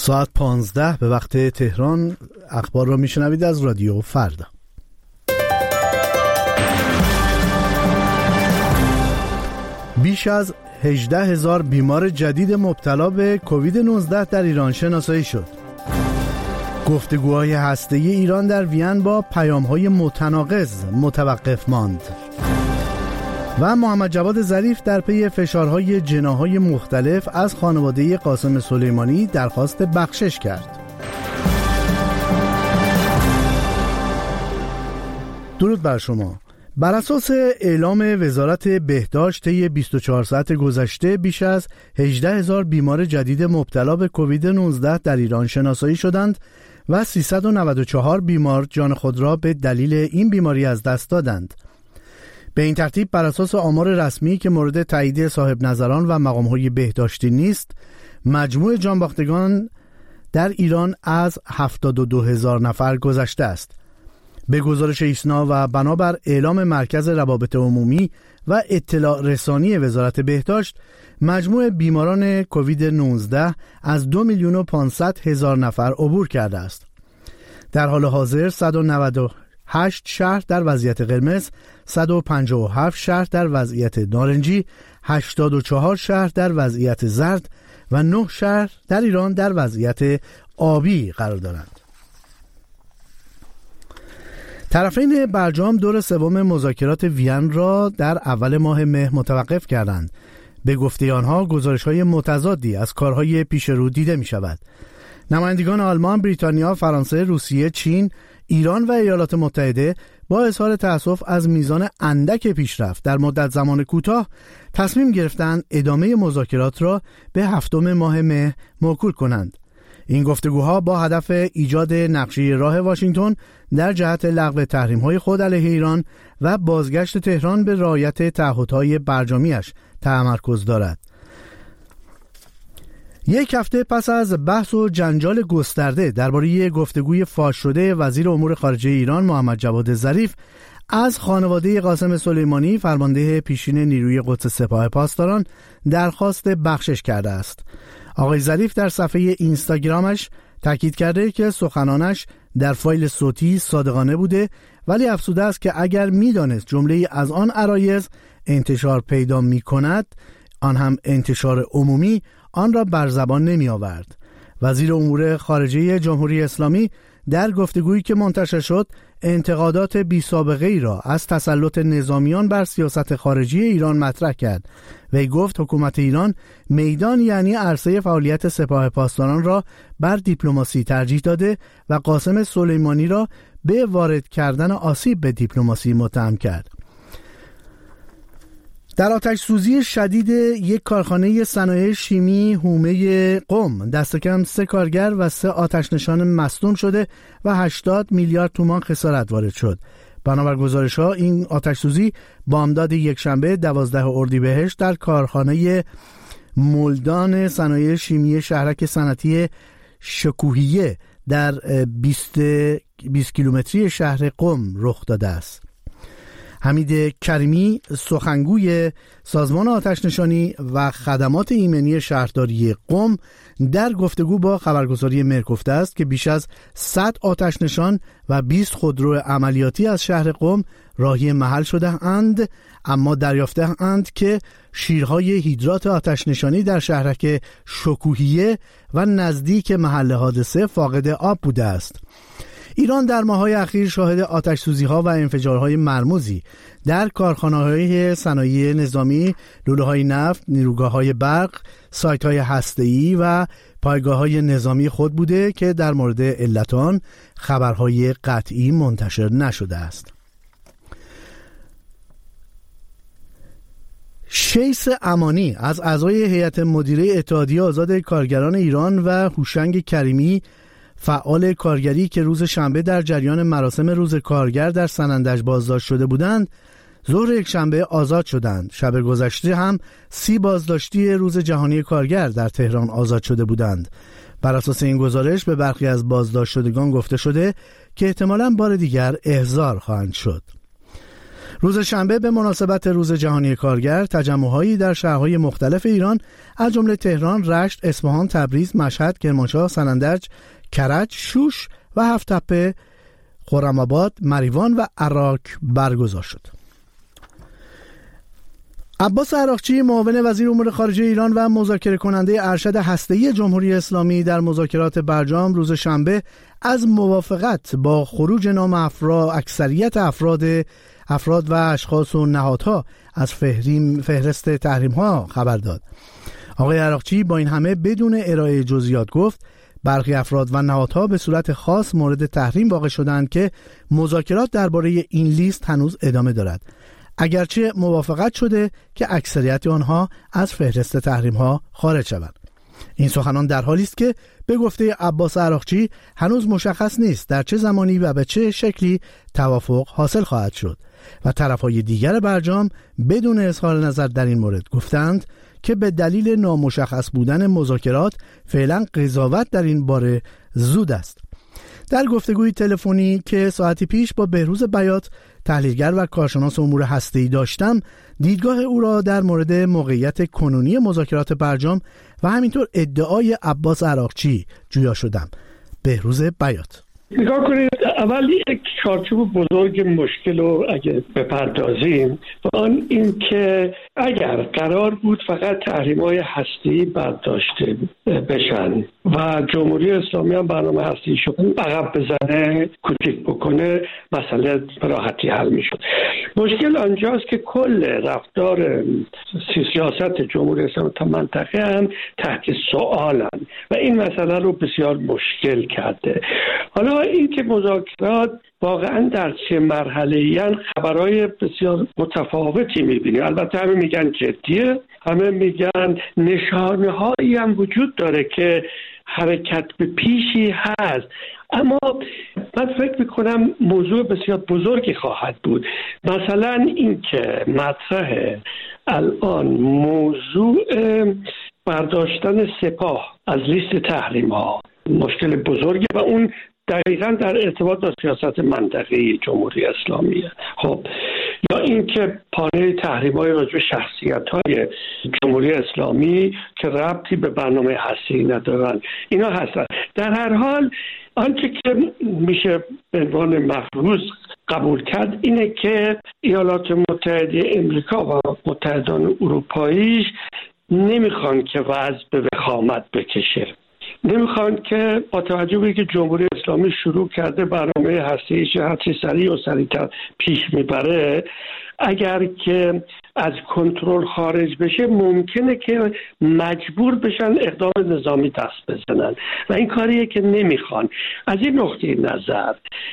ساعت 15 به وقت تهران. اخبار را میشنوید از رادیو فردا. بیش از 18,000 بیمار جدید مبتلا به کووید 19 در ایران شناسایی شد. گفتگوهای هسته‌ای ایران در وین با پیام‌های متناقض متوقف ماند. و محمد جواد ظریف در پی فشارهای جناح‌های مختلف از خانواده قاسم سلیمانی درخواست بخشش کرد. درود بر شما. بر اساس اعلام وزارت بهداشت طی 24 ساعت گذشته بیش از 18,000 بیمار جدید مبتلا به کووید 19 در ایران شناسایی شدند و 394 بیمار جان خود را به دلیل این بیماری از دست دادند. به این ترتیب بر اساس آمار رسمی که مورد تایید صاحب نظران و مقام‌های بهداشتی نیست، مجموع جانباختگان در ایران از 72,000 نفر گذشته است. به گزارش ایسنا و بنابر اعلام مرکز روابط عمومی و اطلاع رسانی وزارت بهداشت، مجموع بیماران کووید 19 از 2,500,000 نفر عبور کرده است. در حال حاضر 198 شهر در وضعیت قرمز، 157 شهر در وضعیت نارنجی، 84 شهر در وضعیت زرد و 9 شهر در ایران در وضعیت آبی قرار دارند. طرفین برجام دور سوم مذاکرات وین را در اول ماه مه متوقف کردند. به گفته آنها گزارش‌های متضادی از کارهای پیش رو دیده می شود. نمایندگان آلمان، بریتانیا، فرانسه، روسیه، چین، ایران و ایالات متحده با اظهار تأسف از میزان اندک پیشرفت در مدت زمان کوتاه تصمیم گرفتند ادامه مذاکرات را به 7 ماه مه موکول کنند. این گفتگوها با هدف ایجاد نقشه راه واشنگتن در جهت لغو تحریم‌های خود علیه ایران و بازگشت تهران به رعایت تعهدهای برجامیش تمرکز دارد. یک هفته پس از بحث و جنجال گسترده درباره گفتگوی فاش شده وزیر امور خارجه ایران محمد جواد ظریف از خانواده قاسم سلیمانی فرمانده پیشین نیروی قدس سپاه پاسداران درخواست بخشش کرده است. آقای ظریف در صفحه اینستاگرامش تاکید کرده که سخنانش در فایل صوتی صادقانه بوده، ولی افسوده است که اگر می‌دانست جمله‌ای از آن عرایض انتشار پیدا می‌کند، آن هم انتشار عمومی، آن را بر زبان نمی آورد. وزیر امور خارجه جمهوری اسلامی در گفتگویی که منتشر شد انتقادات بی سابقه ای را از تسلط نظامیان بر سیاست خارجی ایران مطرح کرد. وی گفت حکومت ایران میدان یعنی عرصه فعالیت سپاه پاسداران را بر دیپلماسی ترجیح داده و قاسم سلیمانی را به وارد کردن آسیب به دیپلماسی متهم کرد. در آتش سوزی شدید یک کارخانه صنایع شیمی هومه قم دست کم 3 کارگر و 3 آتش نشان مصدوم شده و 80 میلیارد تومان خسارت وارد شد. بنابر گزارش‌ها این آتش سوزی بامداد یکشنبه 12 اردیبهشت در کارخانه مولدان صنایع شیمی شهرک صنعتی شکوهیه در 20 کیلومتری شهر قم رخ داده است. حمید کریمی سخنگوی سازمان آتش نشانی و خدمات ایمنی شهرداری قم در گفتگو با خبرگزاری مر گفته است که بیش از 100 آتش نشان و 20 خودرو عملیاتی از شهر قم راهی محل شده اند، اما دریافته اند که شیرهای هیدرات آتش نشانی در شهرک شکوهیه و نزدیک محل حادثه فاقد آب بوده است. ایران در ماه‌های اخیر شاهد آتش‌سوزی‌ها و انفجارهای مرموزی در کارخانه‌های صنایع نظامی، لوله‌های نفت، نیروگاه‌های برق، سایت‌های هسته‌ای و پایگاه‌های نظامی خود بوده که در مورد علت آن خبرهای قطعی منتشر نشده است. شیس امانی از اعضای هیئت مدیره اتحادیه آزاد کارگران ایران و هوشنگ کریمی فعال کارگری که روز شنبه در جریان مراسم روز کارگر در سنندج بازداشت شده بودند، ظهر یک شنبه آزاد شدند. شب گذشته هم 30 بازداشتی روز جهانی کارگر در تهران آزاد شده بودند. بر اساس این گزارش به برخی از بازداشت شدگان گفته شده که احتمالاً بار دیگر احضار خواهند شد. روز شنبه به مناسبت روز جهانی کارگر تجمع‌هایی در شهرهای مختلف ایران از جمله تهران، رشت، اصفهان، تبریز، مشهد، کرمانشاه، سنندج، کرج، شوش و هفت‌تپه، خرم‌آباد، مریوان و عراق برگزار شد. عباس عراقچی، معاون وزیر امور خارجه ایران و مذاکره کننده ارشد هسته‌ای جمهوری اسلامی در مذاکرات برجام روز شنبه از موافقت با خروج نام اکثریت افراد و اشخاص و نهادها از فهرست تحریم‌ها خبر داد. آقای عراقچی با این همه بدون ارائه جزئیات گفت برخی افراد و نهادها به صورت خاص مورد تحریم واقع شدند که مذاکرات درباره این لیست هنوز ادامه دارد، اگرچه موافقت شده که اکثریت آنها از فهرست تحریم‌ها خارج شوند. این سخنان در حالی است که به گفته عباس عراقچی هنوز مشخص نیست در چه زمانی و به چه شکلی توافق حاصل خواهد شد و طرف‌های دیگر برجام بدون اظهار نظر در این مورد گفتند که به دلیل نامشخص بودن مذاکرات فعلا قضاوت در این باره زود است. در گفتگوی تلفنی که ساعتی پیش با بهروز بیات، تحلیلگر و کارشناس امور هسته‌ای داشتم، دیدگاه او را در مورد موقعیت کنونی مذاکرات برجام و همینطور ادعای عباس عراقچی جویا شدم. بهروز بیات: نگاه کنید، اول یک چارچوب بزرگ مشکل رو اگه بپردازیم، آن این که اگر قرار بود فقط تحریم‌های هسته‌ای برداشته بشن و جمهوری اسلامی هم برنامه هسته‌ایشو عقب بزنه، کوچیک بکنه، مسئله به راحتی حل میشد. مشکل آنجاست که کل رفتار سیاست جمهوری اسلامی تا منطقه هم تحت سوالن و این مسئله رو بسیار مشکل کرده. حالا این که مذاکرات واقعا در چه مرحله‌ای ان، خبرهای بسیار متفاوتی می‌بینیم. البته همه میگن جدیه، همه میگن نشانه‌هایی هم وجود داره که حرکت به پیشی هست، اما من فکر میکنم موضوع بسیار بزرگی خواهد بود. مثلا این که مطرح الان موضوع برداشتن سپاه از لیست تحریم ها مشکل بزرگی و اون دقیقاً در ارتباط با سیاست منطقه‌ای جمهوری اسلامیه. خب، یا اینکه پانه تحریم‌های راجع به شخصیت‌های جمهوری اسلامی که ربطی به برنامه هسته‌ای ندارن، اینا هستن. در هر حال آنچه که میشه به عنوان مفروض قبول کرد اینه که ایالات متحده امریکا و متحدان اروپاییش نمیخوان که وضع به وخامت بکشه، نمیخوان که با توجه به اینکه جمهوری اسلامی شروع کرده برنامه هسته‌ایش هرچی سریع و سریعتر پیش میبره، اگر که از کنترل خارج بشه ممکنه که مجبور بشن اقدام نظامی دست بزنن و این کاریه که نمیخوان. از این نقطه نظر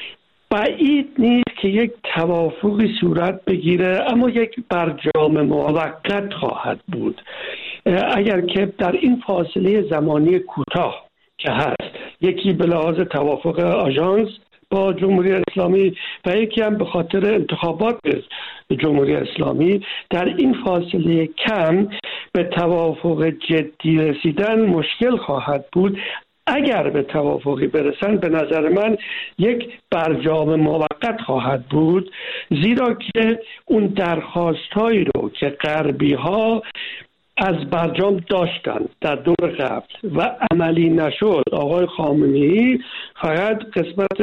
بعید نیست که یک توافقی صورت بگیره، اما یک برجام موقت خواهد بود. اگر که در این فاصله زمانی کوتاه که هست، یکی به لحاظ توافق آژانس با جمهوری اسلامی و یکی هم به خاطر انتخابات جمهوری اسلامی، در این فاصله کم به توافق جدی رسیدن مشکل خواهد بود. اگر به توافقی برسن به نظر من یک برجام موقت خواهد بود، زیرا که اون درخواستهایی رو که غربی ها از برجام داشتن در دور قبل و عملی نشد، آقای خامنه‌ای فقط قسمت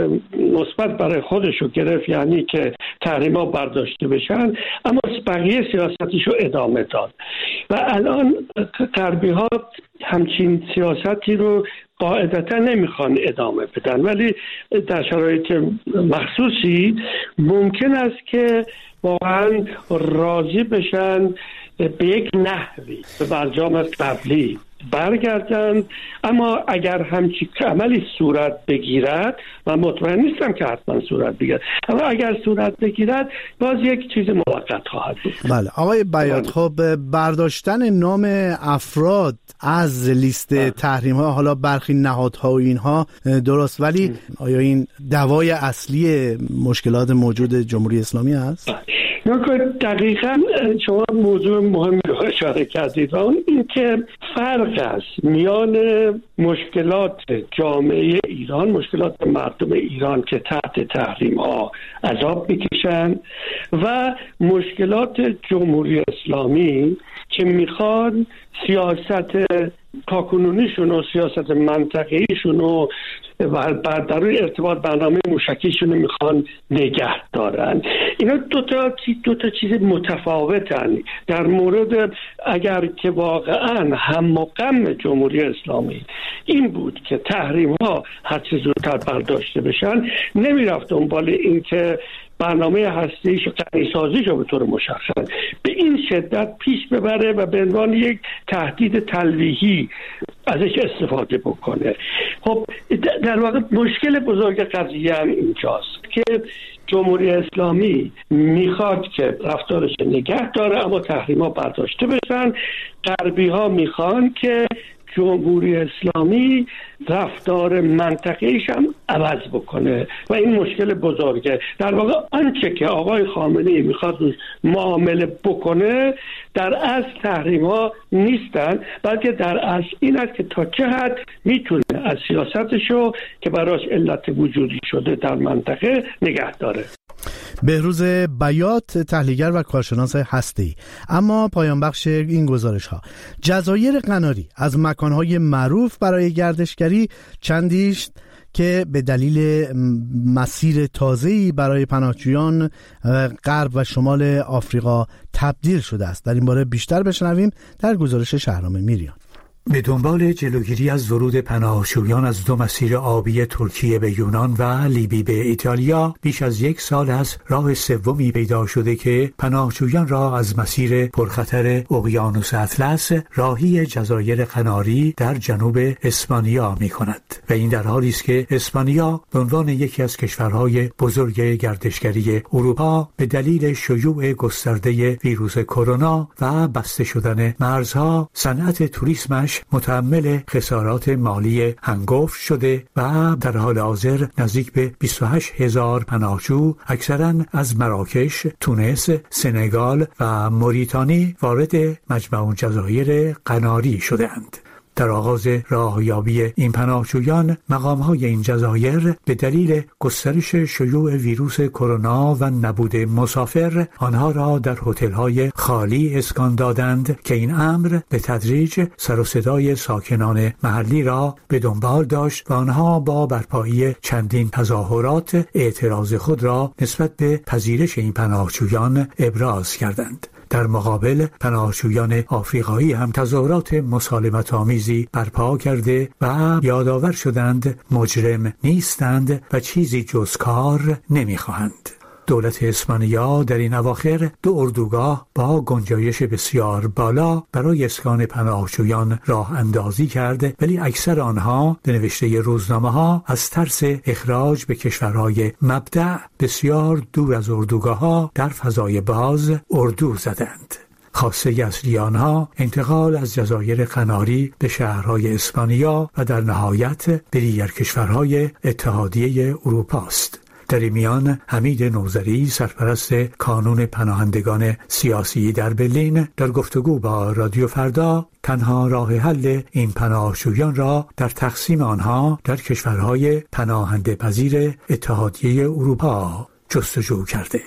مثبت برای خودشو گرفت، یعنی که تحریم‌ها برداشته بشن، اما بقیه سیاستیشو ادامه داد و الان غربی ها همچین سیاستی رو قاعدتا نمیخوان ادامه بدن، ولی در شرایط مخصوصی ممکن است که واقعا راضی بشن به یک نحوی به برجام قبلی برگردند. اما اگر همچین عملی صورت بگیرد و مطمئن نیستم که حتما صورت بگیرد، اما اگر صورت بگیرد باز یک چیز موقت خواهد بود. بله آقای بیات، خب برداشتن نام افراد از لیست تحریم ها، حالا برخی نهادها و اینها درست، ولی آیا این دوای اصلی مشکلات موجود جمهوری اسلامی هست؟ دقیقاً شما موضوع مهمی رو اشاره کردید و اون این که فرق است میان مشکلات جامعه ایران، مشکلات مردم ایران که تحت تحریم ها عذاب میکشن و مشکلات جمهوری اسلامی که میخوان سیاست تاکنونیشون و سیاست منطقه‌ایشون و در روی ارتباط برنامه موشکیشون میخوان نگه دارن. اینا دو تا چیز متفاوتن. در مورد اگر که واقعا هم و غم جمهوری اسلامی این بود که تحریم ها هرچه زودتر برداشته بشن، نمیرفت دنبال این که برنامه هستیش و غنی‌سازیش رو به طور مشخص به این شدت پیش ببره و به عنوان یک تهدید تلویحی ازش استفاده بکنه. خب در واقع مشکل بزرگ قضیه هم اینجاست که جمهوری اسلامی میخواد که رفتارش نگه داره اما تحریم‌ها برداشته بشن. غربی ها میخوان که جمهوری اسلامی رفتار منطقه‌ایش هم عوض بکنه و این مشکل بزرگه. در واقع آنچه که آقای خامنه‌ای میخواد معامله بکنه در اصل تحریم‌ها نیستن، بلکه در اصل این است که تا چه حد میتونه از سیاستشو که براش علت وجودی شده در منطقه نگه داره. بهروز بیات، تحلیلگر و کارشناس هسته‌ای. اما پایان بخش این گزارش ها، جزایر قناری از مکانهای معروف برای گردشگری چندیش که به دلیل مسیر تازه‌ای برای پناهجویان غرب و شمال آفریقا تبدیل شده است. در این باره بیشتر بشنویم در گزارش شهرام میریان. به دنبال جلوگیری از ورود پناهجویان از دو مسیر آبی ترکیه به یونان و لیبی به ایتالیا، بیش از 1 سال از راه سومی پیدا شده که پناهجویان را از مسیر پرخطر اقیانوس اطلس راهی جزایر قناری در جنوب اسپانیا می‌کند و این در حالی است که اسپانیا به عنوان یکی از کشورهای بزرگ گردشگری اروپا به دلیل شیوع گسترده ویروس کرونا و بسته شدن مرزها صنعت توریسمش متحمل خسارات مالی هنگفت شده و در حال حاضر نزدیک به 28,000 پناهجو اکثراً از مراکش، تونس، سنگال و موریتانی وارد مجمع جزایر قناری شده‌اند. در آغاز راهیابی این پناهجویان، مقام‌های این جزایر به دلیل گسترش شیوع ویروس کرونا و نبود مسافر آنها را در هتل‌های خالی اسکان دادند که این امر به تدریج سر و صدای ساکنان محلی را به دنبال داشت و آنها با برپایی چندین تظاهرات اعتراض خود را نسبت به پذیرش این پناهجویان ابراز کردند. در مقابل پناهجویان آفریقایی هم تظاهرات مسالمت‌آمیزی برپا کرده و یادآور شدند مجرم نیستند و چیزی جز کار نمی‌خواهند. دولت اسپانیا در این اواخر 2 اردوگاه با گنجایش بسیار بالا برای اسکان پناهجویان راه اندازی کرد، ولی اکثر آنها به نوشته روزنامه‌ها از ترس اخراج به کشورهای مبدأ بسیار دور از اردوگاه‌ها در فضای باز اردو زدند. خواسته اصلی آنها انتقال از جزایر قناری به شهرهای اسپانیا و در نهایت به دیگر کشورهای اتحادیه اروپا است. در این میان حمید نوذری، سرپرست کانون پناهندگان سیاسی در برلین، در گفتگو با رادیو فردا تنها راه حل این پناهجویان را در تقسیم آنها در کشورهای پناهنده پذیر اتحادیه اروپا جستجو کرده.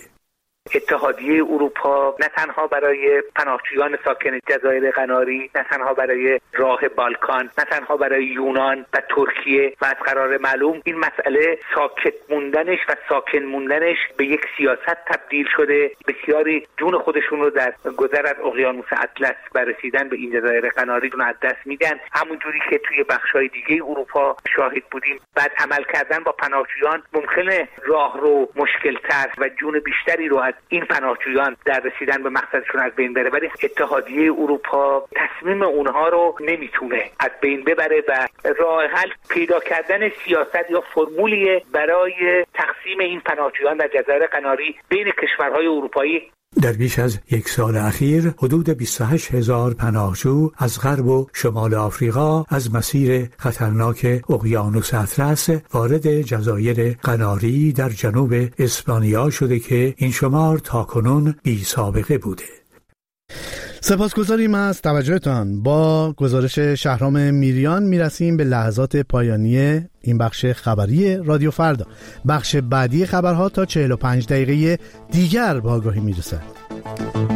اتحادیه اروپا نه تنها برای پناهجویان ساکن جزایر قناری، نه تنها برای راه بالکان، نه تنها برای یونان و ترکیه و از قرار معلوم این مسئله ساکت موندنش و ساکن موندنش به یک سیاست تبدیل شده. بسیاری جون خودشون رو در گذر از اقیانوس اطلس و رسیدن به این جزایر قناری رو از دست میدن، همونجوری که توی بخش‌های دیگه اروپا شاهد بودیم. بعد عمل کردن با پناهجویان ممکنه راه رو مشکل‌تر و جون بیشتری رو از این پناهجویان در رسیدن به مقصدشون از بین بره، ولی اتحادیه اروپا تصمیم اونها رو نمیتونه از بین ببره و راه حل پیدا کردن سیاست یا فرمولی برای تقسیم این پناهجویان در جزایر قناری بین کشورهای اروپایی. در بیش از یک سال اخیر حدود 28,000 پناهجو از غرب و شمال آفریقا از مسیر خطرناک اقیانوس اطلس وارد جزایر قناری در جنوب اسپانیا شده که این شمار تاکنون بی سابقه بوده. سپاسگزاریم از توجهتان. با گزارش شهرام میریان میرسیم به لحظات پایانی این بخش خبری رادیو فردا. بخش بعدی خبرها تا 45 دقیقه دیگر با آگاهی میرسد.